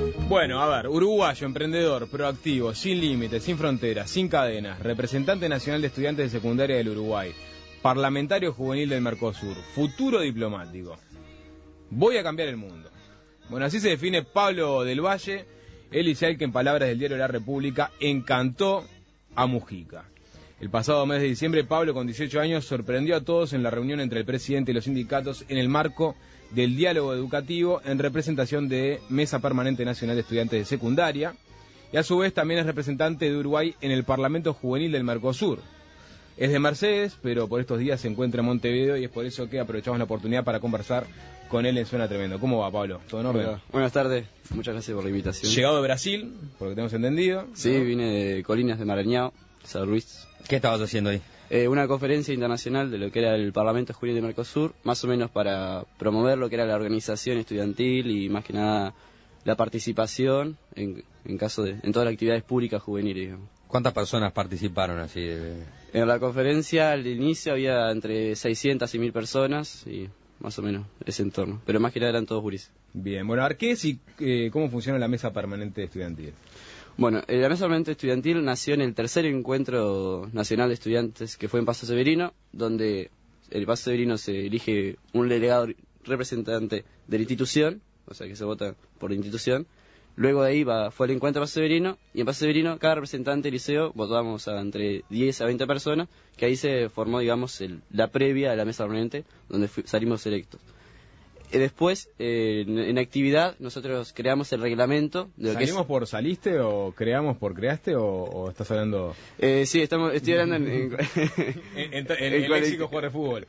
Bueno, a ver, uruguayo, emprendedor, proactivo, sin límites, sin fronteras, sin cadenas, representante nacional de estudiantes de secundaria del Uruguay, parlamentario juvenil del Mercosur, futuro diplomático. Voy a cambiar el mundo. Bueno, así se define Pablo del Valle, el inicial que en palabras del diario La República encantó a Mujica. El pasado mes de diciembre, Pablo, con 18 años, sorprendió a todos en la reunión entre el presidente y los sindicatos en el marco del diálogo educativo en representación de Mesa Permanente Nacional de Estudiantes de Secundaria, y a su vez también es representante de Uruguay en el Parlamento Juvenil del Mercosur. Es de Mercedes, pero por estos días se encuentra en Montevideo y es por eso que aprovechamos la oportunidad para conversar con él en Suena Tremendo. ¿Cómo va, Pablo? ¿Todo en orden? Hola. Buenas tardes, muchas gracias por la invitación. Llegado de Brasil, por lo que tenemos entendido. Sí, ¿no? Vine de Colinas de Maranhão, San Luis. ¿Qué estabas haciendo ahí? Una conferencia internacional de lo que era el Parlamento Juvenil de Mercosur, más o menos para promover lo que era la organización estudiantil y más que nada la participación en todas las actividades públicas juveniles, digamos. ¿Cuántas personas participaron así? En la conferencia al inicio había entre 600 y 1000 personas y más o menos ese entorno, pero más que nada eran todos gurises. Bien, bueno, a ver, ¿qué es y cómo funciona la Mesa Permanente Estudiantil? Bueno, la Mesa Permanente Estudiantil nació en el tercer encuentro nacional de estudiantes que fue en Paso Severino, donde el Paso Severino se elige un delegado representante de la institución, o sea que se vota por la institución. Luego de ahí fue el encuentro de Paso Severino, y en Paso Severino cada representante del liceo votábamos a entre 10 a 20 personas, que ahí se formó, digamos, la previa de la Mesa Permanente, donde salimos electos. Después, en actividad, nosotros creamos el reglamento. De lo ¿Salimos por saliste o creamos por creaste o estás hablando...? Sí, estoy hablando en el léxico jugador de fútbol.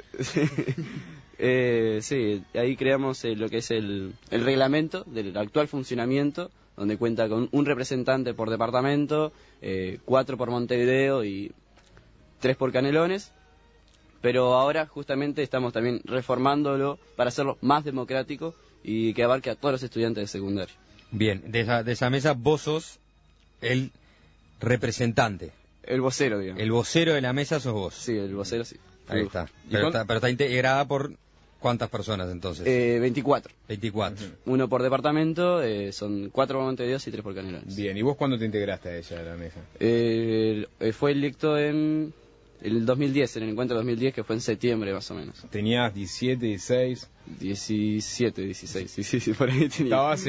Sí, ahí creamos lo que es el reglamento del actual funcionamiento, donde cuenta con un representante por departamento, 4 por Montevideo y 3 por Canelones. Pero ahora justamente estamos también reformándolo para hacerlo más democrático y que abarque a todos los estudiantes de secundaria. Bien, de esa mesa vos sos el representante. El vocero, digamos. El vocero de la mesa sos vos. Sí, el vocero sí. Ahí está. Pero está integrada por ¿cuántas personas entonces? 24. 24. Uno por departamento, son 4 por Montevideo y 3 por Canelones. Bien, ¿y vos cuándo te integraste a ella, a la mesa? Fue electo en el 2010, en el encuentro 2010, que fue en septiembre más o menos. ¿Tenías 17, 16? 17, 16, sí, por ahí tenía. ¿Estabas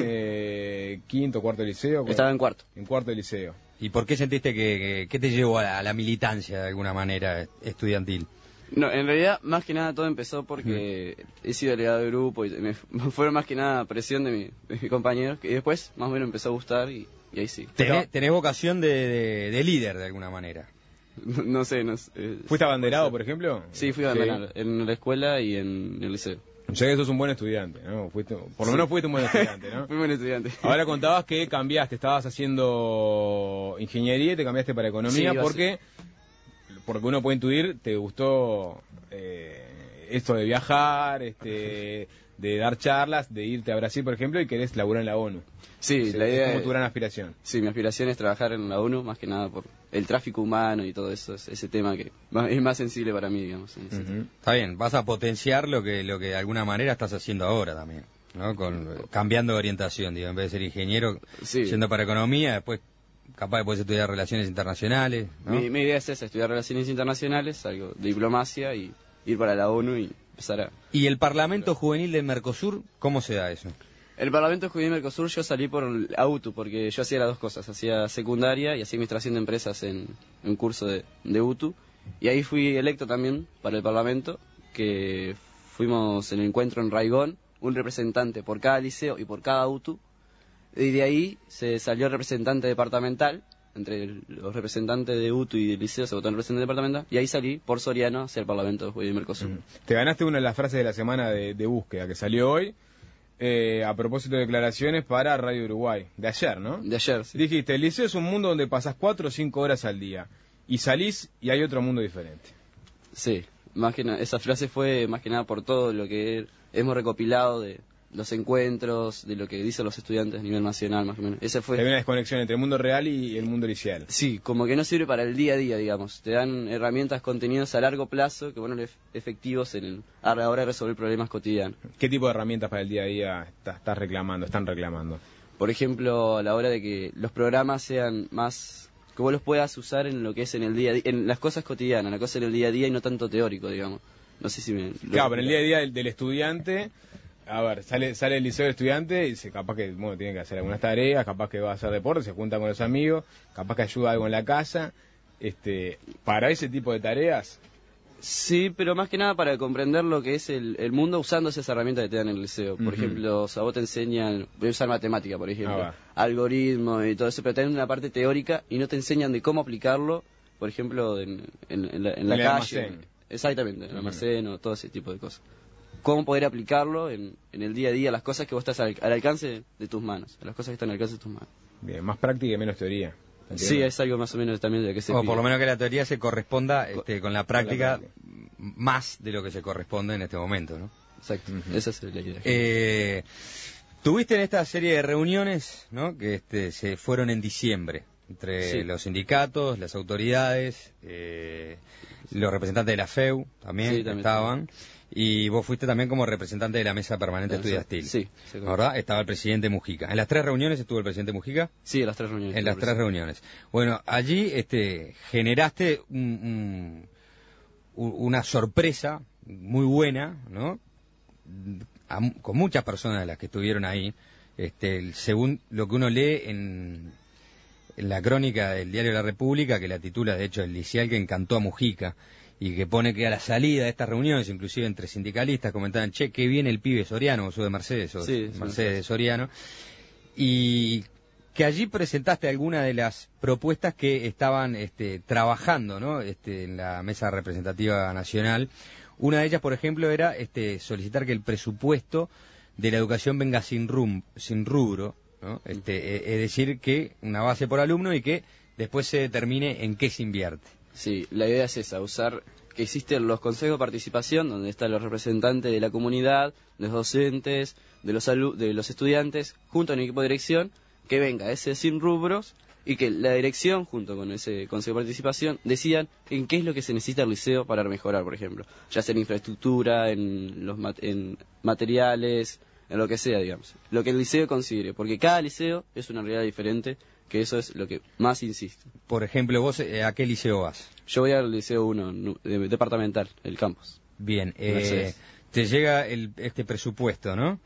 en quinto, cuarto de liceo? Estaba en cuarto. En cuarto de liceo. ¿Y por qué sentiste que te llevó a la militancia de alguna manera estudiantil? No, en realidad, más que nada todo empezó porque he sido delegado de grupo y me fueron más que nada presión de mis compañeros, que después más o menos empezó a gustar y ahí sí. ¿Tenés vocación de líder de alguna manera? No sé. ¿Fuiste abanderado, por ejemplo? Sí, fui abanderado en la escuela y en el liceo. O sea que sos un buen estudiante, ¿no? Por lo menos fuiste un buen estudiante, ¿no? Fui buen estudiante. Ahora contabas que cambiaste, estabas haciendo ingeniería y te cambiaste para economía, sí, porque uno puede intuir, te gustó esto de viajar, de dar charlas, de irte a Brasil, por ejemplo, y querés laburar en la ONU. Sí, la idea es como tu gran aspiración. Sí, mi aspiración es trabajar en la ONU, más que nada por el tráfico humano y todo eso, ese tema que es más sensible para mí, digamos. Está bien, vas a potenciar lo que de alguna manera estás haciendo ahora también, ¿no? Cambiando de orientación, digo, en vez de ser ingeniero, yendo para economía, después capaz de poder estudiar relaciones internacionales, ¿no? Mi idea es esa, estudiar relaciones internacionales, algo de diplomacia y ir para la ONU y empezar a... ¿Y el Parlamento Juvenil del Mercosur, cómo se da eso? El Parlamento Juvenil del Mercosur yo salí por UTU, porque yo hacía las dos cosas, hacía secundaria y hacía administración de empresas en un curso de UTU, y ahí fui electo también para el Parlamento, que fuimos en el encuentro en Raigón, un representante por cada liceo y por cada UTU, y de ahí se salió el representante departamental, entre los representantes de UTU y del liceo se votó en el representante departamental, y ahí salí por Soriano hacia el Parlamento Juvenil del Mercosur. Te ganaste una de las frases de la semana de búsqueda que salió hoy, a propósito de declaraciones para Radio Uruguay, de ayer, ¿no? De ayer, sí. Dijiste, el liceo es un mundo donde pasás 4 o 5 horas al día, y salís y hay otro mundo diferente. Sí, más que nada, esa frase fue más que nada por todo lo que hemos recopilado de los encuentros, de lo que dicen los estudiantes a nivel nacional, más o menos. Esa fue... Hay una desconexión entre el mundo real y el mundo liceal. Sí, como que no sirve para el día a día, digamos. Te dan herramientas, contenidos a largo plazo que van a ser efectivos a la hora de resolver problemas cotidianos. ¿Qué tipo de herramientas para el día a día están reclamando? por ejemplo, a la hora de que los programas sean más, que vos los puedas usar en lo que es en el día a día, en las cosas cotidianas, la cosa en el día a día y no tanto teórico, digamos. No sé si me... Claro, pero en el día a día del estudiante, a ver, sale el liceo del estudiante y capaz que, bueno, tiene que hacer algunas tareas, capaz que va a hacer deporte, se junta con los amigos, capaz que ayuda algo en la casa, para ese tipo de tareas. Sí, pero más que nada para comprender lo que es el mundo usando esas herramientas que te dan en el liceo. Por ejemplo, o sea, vos te enseñan, voy a usar matemática, por ejemplo, algoritmos y todo eso, pero te dan una parte teórica y no te enseñan de cómo aplicarlo, por ejemplo, en la calle. Almacén. Exactamente, en el almacén o todo ese tipo de cosas. Cómo poder aplicarlo en el día a día, las cosas que vos estás al alcance de tus manos, las cosas que están al alcance de tus manos. Bien, más práctica y menos teoría. Sí, es algo más o menos también de lo que se O pide. por lo menos que la teoría se corresponda con la práctica más de lo que se corresponde en este momento, ¿no? Exacto, esa es la idea. Tuviste en esta serie de reuniones, ¿no? Que se fueron en diciembre, entre los sindicatos, las autoridades, los representantes de la FEU también estaban. Y vos fuiste también como representante de la Mesa Permanente Estudiantil. Sí. ¿Verdad? Estaba el presidente Mujica. ¿En las 3 reuniones estuvo el presidente Mujica? Sí, en las 3 reuniones. En las 3 reuniones. Bueno, allí generaste una sorpresa muy buena, ¿no? Con muchas personas de las que estuvieron ahí. Según lo que uno lee en la crónica del Diario de la República, que la titula, de hecho, El licial que encantó a Mujica, y que pone que a la salida de estas reuniones, inclusive entre sindicalistas, comentaban, che, qué bien el pibe Soriano, vos sos de Mercedes, Mercedes de Soriano, y que allí presentaste algunas de las propuestas que estaban trabajando, ¿no? En la Mesa Representativa Nacional. Una de ellas, por ejemplo, era solicitar que el presupuesto de la educación venga sin rubro, ¿no? Es decir, que una base por alumno y que después se determine en qué se invierte. Sí, la idea es esa, usar que existen los consejos de participación, donde están los representantes de la comunidad, los docentes, de los estudiantes, junto a un equipo de dirección, que venga ese sin rubros y que la dirección, junto con ese consejo de participación, decidan en qué es lo que se necesita el liceo para mejorar, por ejemplo, ya sea en infraestructura, en materiales, en lo que sea, digamos, lo que el liceo considere, porque cada liceo es una realidad diferente, que eso es lo que más insisto. Por ejemplo, vos, ¿a qué liceo vas? Yo voy al liceo 1, departamental, el campus. Bien, te llega este presupuesto, ¿no?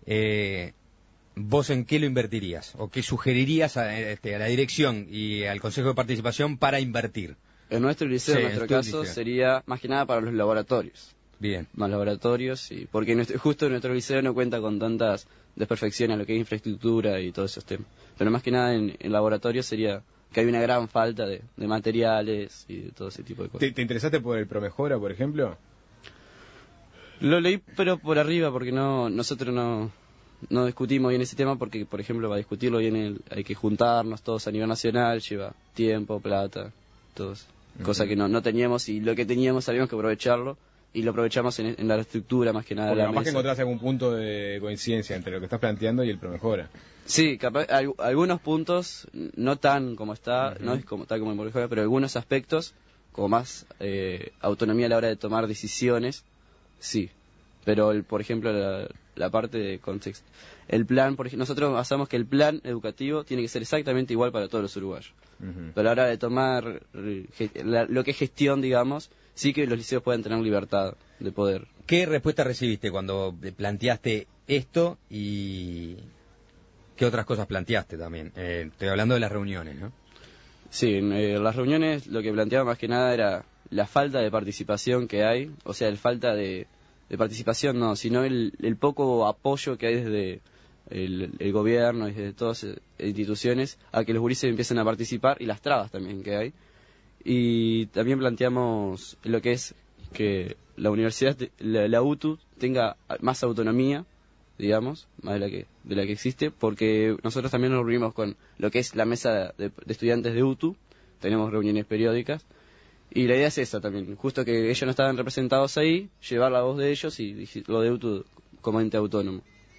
¿Vos en qué lo invertirías? ¿O qué sugerirías a la dirección y al Consejo de Participación para invertir? En nuestro liceo, en nuestro caso, sería más que nada para los laboratorios. Bien. Más laboratorios, sí, porque justo nuestro liceo no cuenta con tantas desperfecciones en lo que es infraestructura y todos esos temas. Pero más que nada en laboratorios sería que hay una gran falta de materiales y de todo ese tipo de cosas. ¿Te interesaste por el Promejora, por ejemplo? Lo leí, pero por arriba, porque nosotros no discutimos bien ese tema, porque, por ejemplo, para discutirlo bien hay que juntarnos todos a nivel nacional, lleva tiempo, plata, todo eso. Cosa que no teníamos, y lo que teníamos sabíamos que aprovecharlo, y lo aprovechamos en la estructura más que nada. Porque capaz que encontrás algún punto de coincidencia entre lo que estás planteando y el Promejora. Sí, capaz, algunos puntos, no tan como está, no es como tal como el Promejora, pero algunos aspectos, como más autonomía a la hora de tomar decisiones, sí. Pero, por ejemplo, la parte de contexto. El plan, nosotros basamos que el plan educativo tiene que ser exactamente igual para todos los uruguayos. Pero a la hora de tomar lo que es gestión, digamos, sí que los liceos pueden tener libertad de poder. ¿Qué respuesta recibiste cuando planteaste esto y qué otras cosas planteaste también? Estoy hablando de las reuniones, ¿no? Sí, en las reuniones lo que planteaba más que nada era la falta de participación que hay, o sea, la falta de participación no, sino el poco apoyo que hay desde el gobierno y desde todas las instituciones a que los gurises empiecen a participar, y las trabas también que hay. Y también planteamos lo que es que la universidad, la UTU, tenga más autonomía, digamos, más de la que existe, porque nosotros también nos reunimos con lo que es la mesa de estudiantes de UTU, tenemos reuniones periódicas, y la idea es esa también, justo que ellos no estaban representados ahí, llevar la voz de ellos y lo de UTU como ente autónomo.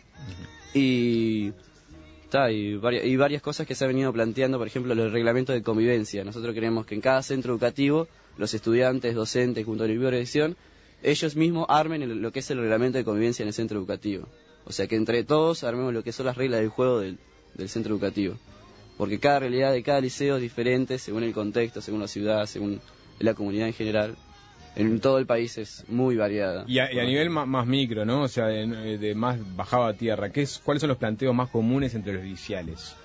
Y varias cosas que se han venido planteando, por ejemplo, el reglamento de convivencia. Nosotros queremos que en cada centro educativo, los estudiantes, docentes, junto al equipo de dirección, ellos mismos armen lo que es el reglamento de convivencia en el centro educativo. O sea, que entre todos armemos lo que son las reglas del juego del del centro educativo. Porque cada realidad de cada liceo es diferente según el contexto, según la ciudad, según la comunidad en general. En todo el país es muy variada. Y a nivel más micro, ¿no? O sea, de más bajado a tierra, ¿cuáles son los planteos más comunes entre los liciales?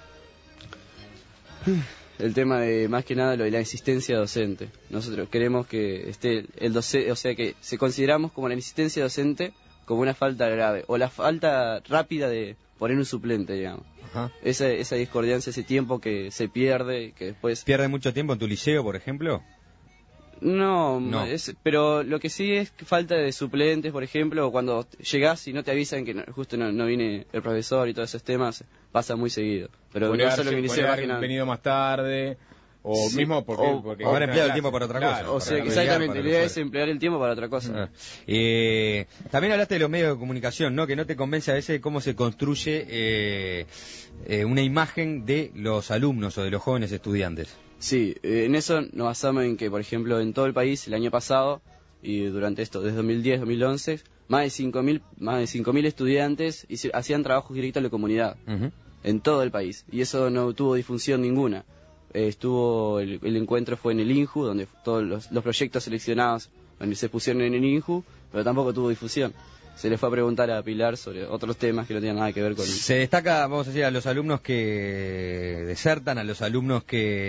El tema de, más que nada, lo de la insistencia docente. Nosotros queremos que esté el docente, o sea, que se consideramos como la insistencia docente como una falta grave, o la falta rápida de poner un suplente, digamos. Ajá. Esa discordancia, ese tiempo que se pierde, que después... ¿Pierde mucho tiempo en tu liceo, por ejemplo? No. Pero lo que sí es falta de suplentes, por ejemplo, cuando llegás y no te avisan que justo no viene el profesor y todos esos temas, pasa muy seguido. Pero no solo en mi liceo, más que nada. Venido más tarde, o sí, mismo porque haber empleado el tiempo para otra cosa. O sea, exactamente, la idea es emplear el tiempo para otra cosa. También hablaste de los medios de comunicación, ¿no? Que no te convence a veces de cómo se construye una imagen de los alumnos o de los jóvenes estudiantes. Sí, en eso nos basamos en que, por ejemplo, en todo el país, el año pasado, y durante esto, desde 2010-2011, más de 5.000 estudiantes hacían trabajos directos a la comunidad, en todo el país, y eso no tuvo difusión ninguna. El encuentro fue en el INJU, donde todos los proyectos seleccionados se pusieron en el INJU, pero tampoco tuvo difusión. Se le fue a preguntar a Pilar sobre otros temas que no tenían nada que ver con... Se destaca, vamos a decir, a los alumnos que desertan, a los alumnos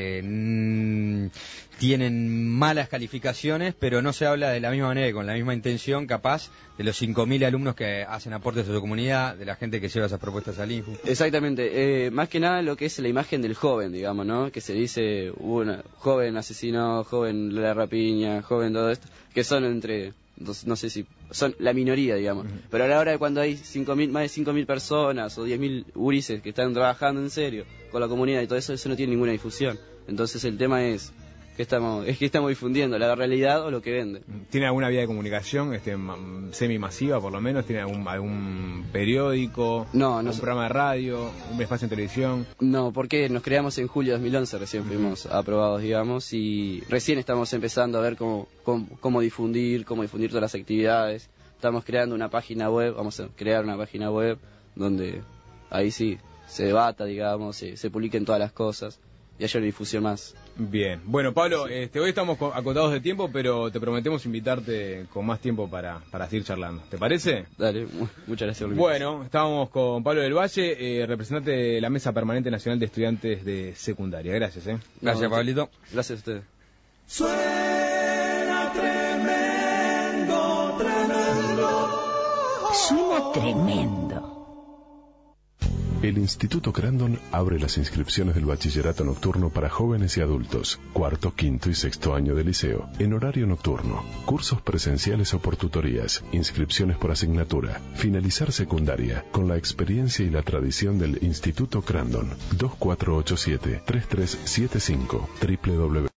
que tienen malas calificaciones, pero no se habla de la misma manera y con la misma intención, capaz, de los 5.000 alumnos que hacen aportes a su comunidad, de la gente que lleva esas propuestas al INJU. Exactamente, más que nada lo que es la imagen del joven, digamos, ¿no? Que se dice, joven asesino, joven la rapiña, joven todo esto, que son entre... no sé si son la minoría, digamos, pero a la hora de cuando hay más de 5.000 personas o 10.000 gurises que están trabajando en serio con la comunidad y todo eso no tiene ninguna difusión. Entonces el tema es que estamos difundiendo la realidad o lo que vende. ¿Tiene alguna vía de comunicación semi-masiva, por lo menos? ¿Tiene algún periódico, un programa de radio, un espacio en televisión? No, porque nos creamos en julio de 2011, recién fuimos aprobados, digamos, y recién estamos empezando a ver cómo difundir todas las actividades. Estamos creando una página web, vamos a crear una página web donde ahí sí se debata, digamos, se publiquen todas las cosas y haya una difusión más. Bien. Bueno, Pablo, hoy estamos acotados de tiempo, pero te prometemos invitarte con más tiempo para seguir charlando. ¿Te parece? Dale, muchas gracias. Bueno, estábamos con Pablo del Valle, representante de la Mesa Permanente Nacional de Estudiantes de Secundaria. Gracias, Gracias, Pablito. Gracias a ustedes. Suena tremendo, tremendo. Suena tremendo. El Instituto Crandon abre las inscripciones del bachillerato nocturno para jóvenes y adultos, cuarto, quinto y sexto año de liceo, en horario nocturno, cursos presenciales o por tutorías, inscripciones por asignatura, finalizar secundaria, con la experiencia y la tradición del Instituto Crandon. 2487-3375 www